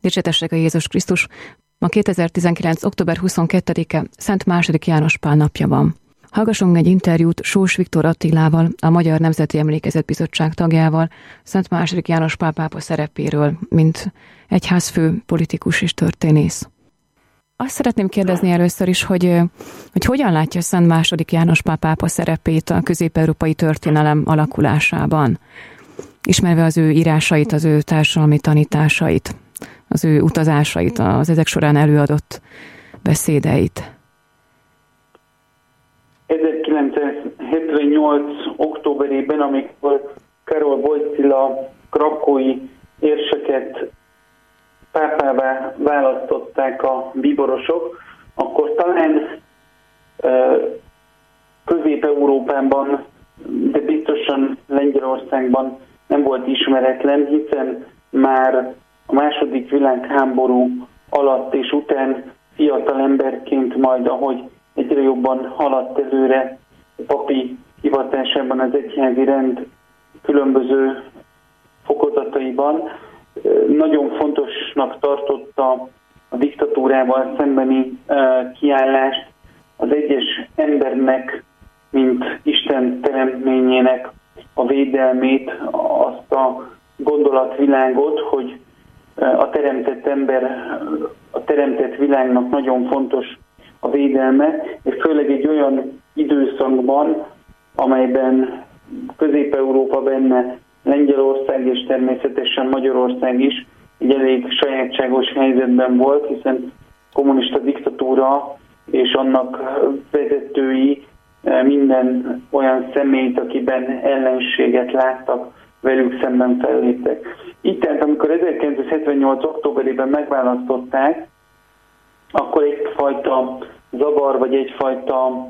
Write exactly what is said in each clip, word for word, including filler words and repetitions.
Dicséretessék a Jézus Krisztus! Ma kétezer-tizenkilenc. október huszonkettedike Szent második János Pál napja van. Hallgassunk egy interjút Sós Viktor Attilával, a Magyar Nemzeti Emlékezetbizottság tagjával, Szent második János Pál pápa szerepéről, mint egyházfő, politikus és történész. Azt szeretném kérdezni először is, hogy, hogy hogyan látja Szent második János Pál pápa szerepét a közép-európai történelem alakulásában, ismerve az ő írásait, az ő társadalmi tanításait, az ő utazásait, az ezek során előadott beszédeit. ezerkilencszázhetvennyolc. októberében, amikor Karol Wojtyla krakói érseket pápává választották a bíborosok, akkor talán Közép-Európában, de biztosan Lengyelországban nem volt ismeretlen, hiszen már a második világháború alatt és után fiatal emberként, majd ahogy egyre jobban haladt előre a papi hivatásában az egyházi rend különböző fokozataiban, nagyon fontosnak tartotta a diktatúrával szembeni kiállást, az egyes embernek, mint Isten teremtményének a védelmét, azt a gondolatvilágot, hogy a teremtett ember, a teremtett világnak nagyon fontos a védelme, és főleg egy olyan időszakban, amelyben Közép-Európa, benne Lengyelország és természetesen Magyarország is egy elég sajátságos helyzetben volt, hiszen kommunista diktatúra és annak vezetői minden olyan személyt, akiben ellenséget láttak, velük szemben felléptek. Így tehát, amikor ezerkilencszázhetvennyolc. októberében megválasztották, akkor egyfajta zavar, vagy egyfajta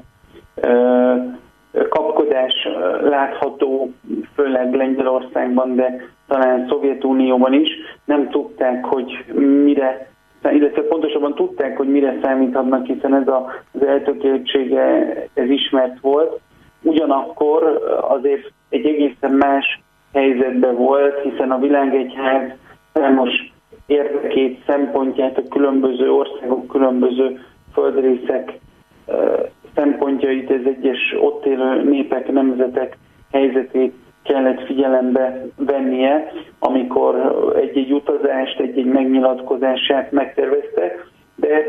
ö, kapkodás látható, főleg Lengyelországban, de talán Szovjetunióban is. Nem tudták, hogy mire, illetve pontosabban tudták, hogy mire számíthatnak, hiszen ez a, az eltökéltsége, ez ismert volt. Ugyanakkor azért egy egészen más helyzetben volt, hiszen a világegyház számos érdekét, szempontját, a különböző országok, különböző földrészek szempontjait, az egyes ott élő népek, nemzetek helyzetét kellett figyelembe vennie, amikor egy-egy utazást, egy-egy megnyilatkozását megtervezte, de,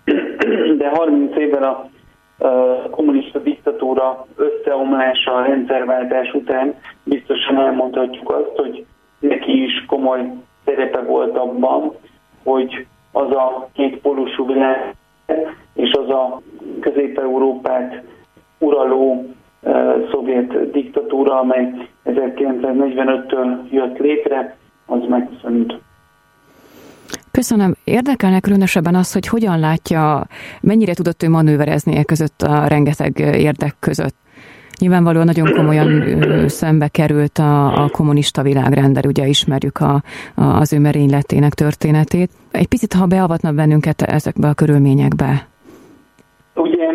de harminc évvel a kommunista diktatúra összeomlása, a rendszerváltás után biztosan elmondhatjuk azt, hogy neki is komoly szerepe volt abban, hogy az a két pólusú világ és az a Közép-Európát uraló uh, szovjet diktatúra, amely ezerkilencszáznegyvenöttől jött létre, az megszűnt. Köszönöm. Érdekelne különösebben az, hogy hogyan látja, mennyire tudott ő manőverezni e között a rengeteg érdek között. Nyilvánvalóan nagyon komolyan szembe került a, a kommunista világrendel, ugye ismerjük a, a, az ő merényletének történetét. Egy picit, ha beavatna bennünket ezekbe a körülményekbe. Ugye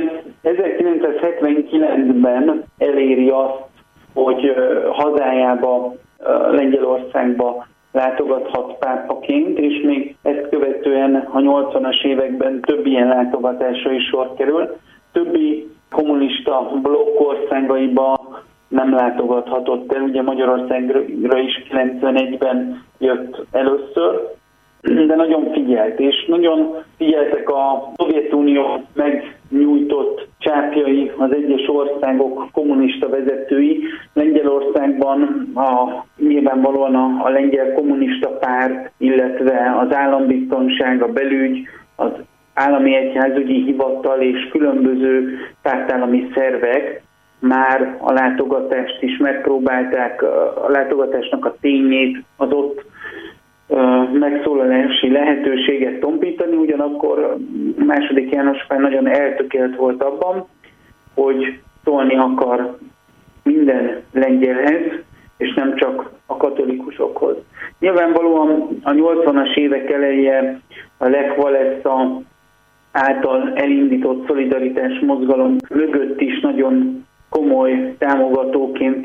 ezerkilencszázhetvenkilencben eléri azt, hogy hazájába, Lengyelországba látogathat pápaként, és még ezt követően a nyolcvanas években több ilyen látogatásra is sor kerül. Többi kommunista blokk országaiba nem látogathatott el, ugye Magyarországra is kilencvenegyben jött először, de nagyon figyelt, és nagyon figyeltek a Szovjetunió megnyújtott csápjai, az egyes országok kommunista vezetői. Lengyelországban a, nyilvánvalóan a, a lengyel kommunista párt, illetve az állambiztonság, a belügy, az állami egyházügyi hivatal és különböző pártállami szervek már a látogatást is megpróbálták, a látogatásnak a tényét, az ott megszólalási lehetőséget tompítani, ugyanakkor második János Pál nagyon eltökélt volt abban, hogy szólni akar minden lengyelhez, és nem csak a katolikusokhoz. Nyilvánvalóan a nyolcvanas évek eleje a Lech Walesa által elindított szolidaritás mozgalom mögött is nagyon komoly támogatóként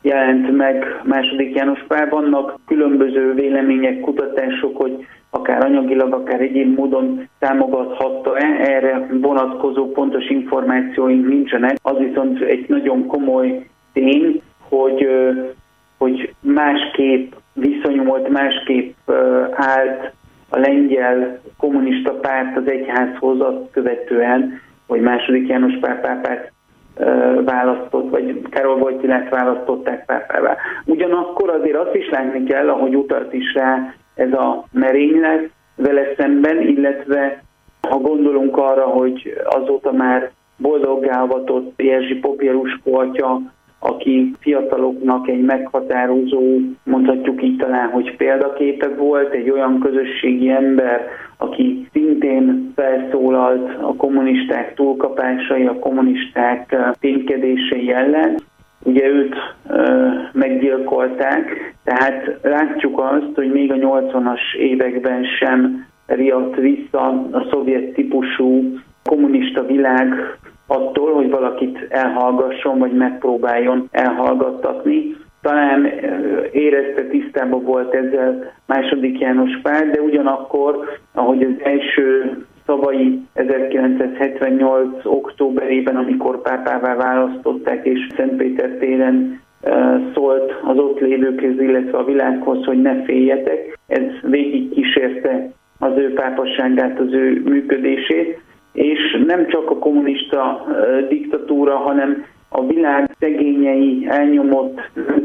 jelent meg második János Pál. Vannak különböző vélemények, kutatások, hogy akár anyagilag, akár egyéb módon támogathatta-e, erre vonatkozó pontos információink nincsenek. Az viszont egy nagyon komoly tény, hogy, hogy másképp viszonyult, másképp állt a lengyel kommunista párt az egyházhoz azt követően, hogy második János Pál pápát választott, vagy Károly Wojtylát választották pápává. Ugyanakkor azért azt is látni kell, ahogy utalt is rá ez a merénylet vele szemben, illetve ha gondolunk arra, hogy azóta már boldoggá avatott Jerzy Popieluszko atya, aki fiataloknak egy meghatározó, mondhatjuk így talán, hogy példaképe volt, egy olyan közösségi ember, aki szintén felszólalt a kommunisták túlkapásai, a kommunisták ténykedései ellen. Ugye őt ö, meggyilkolták, tehát látjuk azt, hogy még a nyolcvanas években sem riadt vissza a szovjet típusú kommunista világ attól, hogy valakit elhallgasson, vagy megpróbáljon elhallgattatni. Talán érezte, tisztában volt ezzel második János Pál, de ugyanakkor, ahogy az első szavai ezerkilencszázhetvennyolc októberében, amikor pápává választották, és Szentpéter téren szólt az ott lévőkhöz, illetve a világhoz, hogy ne féljetek. Ez végig kísérte az ő pápasságát, az ő működését, és nem csak a kommunista diktatúra, hanem a világ szegényei, elnyomott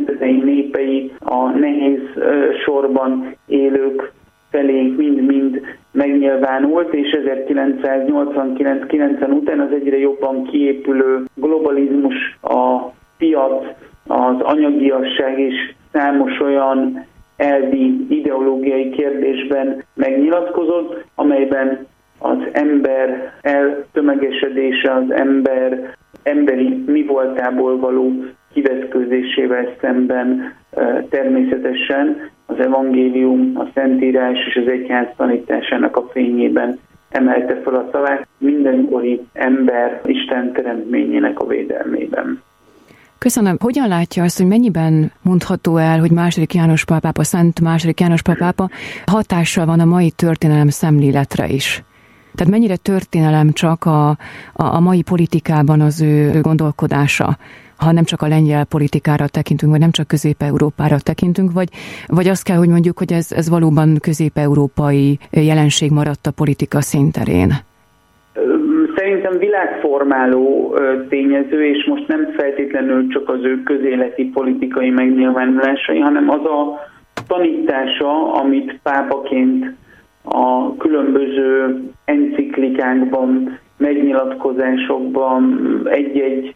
népei, a nehéz sorban élők felé mind-mind megnyilvánult, és ezerkilencszáznyolcvankilenc kilencven után az egyre jobban kiépülő globalizmus, a piac, az anyagiasság és számos olyan elvi ideológiai kérdésben megnyilatkozott, amelyben az ember eltömegesedése, az ember emberi mi voltából való kivetkőzésével szemben természetesen az evangélium, a Szentírás és az egyház tanításának a fényében emelte fel a szavát mindenkori ember Isten teremtményének a védelmében. Köszönöm. Hogyan látja azt, hogy mennyiben mondható el, hogy második János Pál pápa, Szent második János Pál pápa hatással van a mai történelem szemléletre is? Tehát mennyire történelem csak a, a, a mai politikában az ő gondolkodása, ha nem csak a lengyel politikára tekintünk, vagy nem csak Közép-Európára tekintünk, vagy, vagy azt kell, hogy mondjuk, hogy ez, ez valóban közép-európai jelenség maradt a politika színterén? Szerintem világformáló tényező, és most nem feltétlenül csak az ő közéleti politikai megnyilvánulásai, hanem az a tanítása, amit pápaként a különböző enciklikákban, megnyilatkozásokban, egy-egy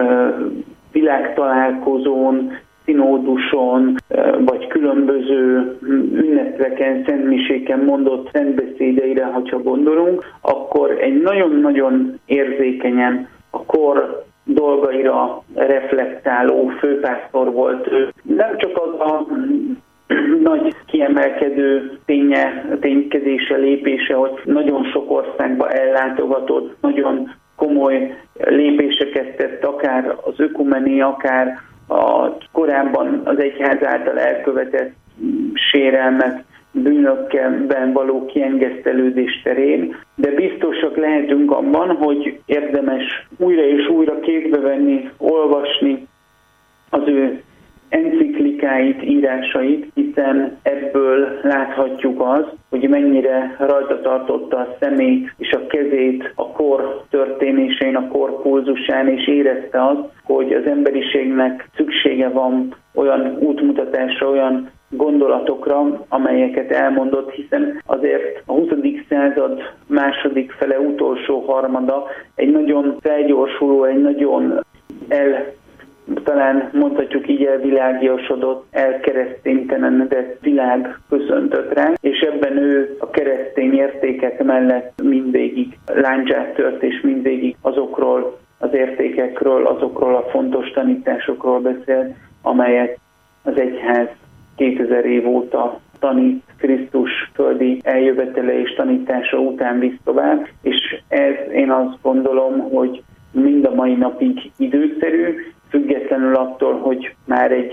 világtalálkozón, szinóduson, vagy különböző ünnepeken, szentmiséken mondott szentbeszédeire, ha gondolunk, akkor egy nagyon-nagyon érzékenyen a kor dolgaira reflektáló főpásztor volt ő. Nem csak az a nagy kiemelkedő ténye, ténykedése, lépése, hogy nagyon sok országba ellátogatott, nagyon komoly lépéseket tett, akár az ökumeni, akár a korábban az egyház által elkövetett sérelmek, bűnökben való kiengesztelődés terén, de biztosak lehetünk abban, hogy érdemes újra és újra kézbe venni, olvasni az ő enciklikáit, írásait, hiszen ebből láthatjuk azt, hogy mennyire rajta tartotta a szemét és a kezét a kor történésein, a kor pulzusán, és érezte azt, hogy az emberiségnek szüksége van olyan útmutatásra, olyan gondolatokra, amelyeket elmondott, hiszen azért a huszadik század második fele, utolsó harmada egy nagyon felgyorsuló, egy nagyon el talán mondhatjuk így elvilágiasodott, elkereszténytelenedett világ köszöntött rá, és ebben ő a keresztény értékek mellett mindvégig lándzsát tört, és mindvégig azokról az értékekről, azokról a fontos tanításokról beszél, amelyet az egyház kétezer év óta tanít, Krisztus földi eljövetele és tanítása után visz tovább, és ez én azt gondolom, hogy mind a mai napig időszerű, függetlenül attól, hogy már egy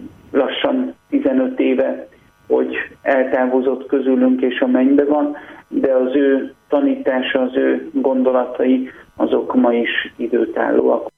lassan tizenöt éve, hogy eltávozott közülünk és a mennybe van, de az ő tanítása, az ő gondolatai, azok ma is időtállóak.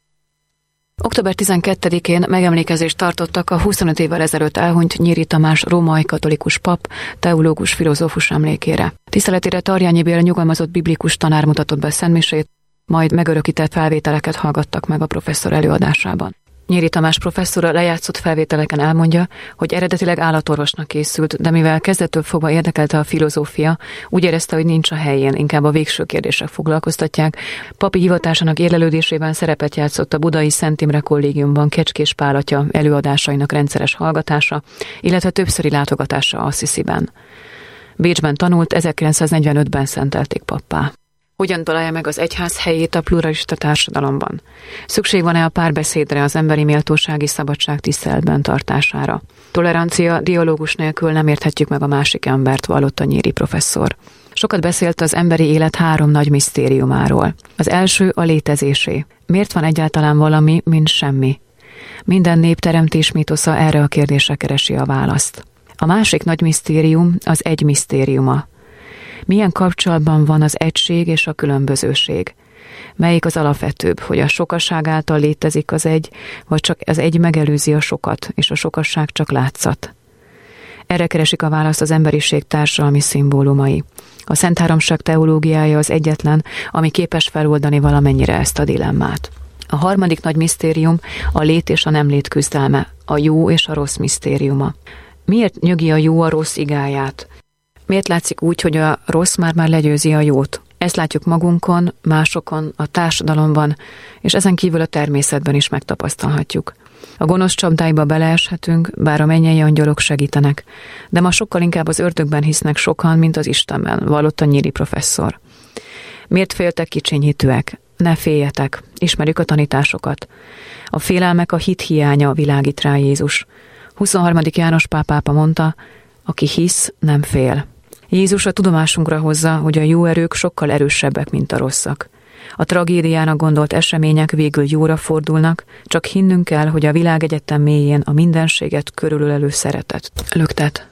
október tizenkettedikén megemlékezést tartottak a huszonöt évvel ezelőtt elhunyt Nyíri Tamás római katolikus pap, teológus, filozófus emlékére. Tiszteletére Tarjányi Béla nyugalmazott biblikus tanár mutatott be szentmisét, majd megörökített felvételeket hallgattak meg a professzor előadásában. Nyíri Tamás professzor a lejátszott felvételeken elmondja, hogy eredetileg állatorvosnak készült, de mivel kezdettől fogva érdekelte a filozófia, úgy érezte, hogy nincs a helyén, inkább a végső kérdések foglalkoztatják. Papi hivatásának érlelődésében szerepet játszott a budai Szent Imre Kollégiumban Kecskés Pál atya előadásainak rendszeres hallgatása, illetve többszöri látogatása Assisiben. Bécsben tanult, ezerkilencszáznegyvenötben szentelték pappá. Hogyan találja meg az egyház helyét a pluralista társadalomban? Szükség van-e a párbeszédre, az emberi méltósági szabadság tiszteletben tartására? Tolerancia, dialógus nélkül nem érthetjük meg a másik embert, vallotta Nyíri professzor. Sokat beszélt az emberi élet három nagy misztériumáról. Az első a létezésé. Miért van egyáltalán valami, mint semmi? Minden népteremtés mítosza erre a kérdésre keresi a választ. A másik nagy misztérium az egy misztériuma. Milyen kapcsolatban van az egység és a különbözőség? Melyik az alapvetőbb, hogy a sokaság által létezik az egy, vagy csak az egy megelőzi a sokat, és a sokasság csak látszat? Erre keresik a választ az emberiség társadalmi szimbólumai. A Szent Háromság teológiája az egyetlen, ami képes feloldani valamennyire ezt a dilemmát. A harmadik nagy misztérium a lét és a nem lét küzdelme, a jó és a rossz misztériuma. Miért nyögi a jó a rossz igáját? Miért látszik úgy, hogy a rossz már-már legyőzi a jót? Ezt látjuk magunkon, másokon, a társadalomban, és ezen kívül a természetben is megtapasztalhatjuk. A gonosz csapdáiba beleeshetünk, bár a mennyei angyalok segítenek, de ma sokkal inkább az ördögben hisznek sokan, mint az Istenben, vallotta Nyíri professzor. Miért féltek kicsinyhitűek? Ne féljetek, ismerjük a tanításokat. A félelmek a hit hiánya, világít rá Jézus. huszonharmadik János Pál pápa mondta, aki hisz, nem fél. Jézus a tudomásunkra hozza, hogy a jó erők sokkal erősebbek, mint a rosszak. A tragédiának gondolt események végül jóra fordulnak, csak hinnünk kell, hogy a világegyetem mélyén a mindenséget körülölelő szeretet löktet.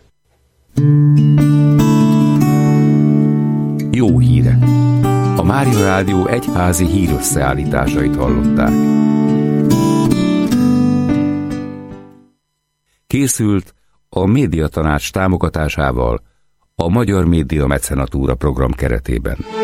Jó hírek! A Mária Rádió egyházi hírösszeállításait hallották. Készült a Médiatanács támogatásával a Magyar Média Mecenatúra program keretében.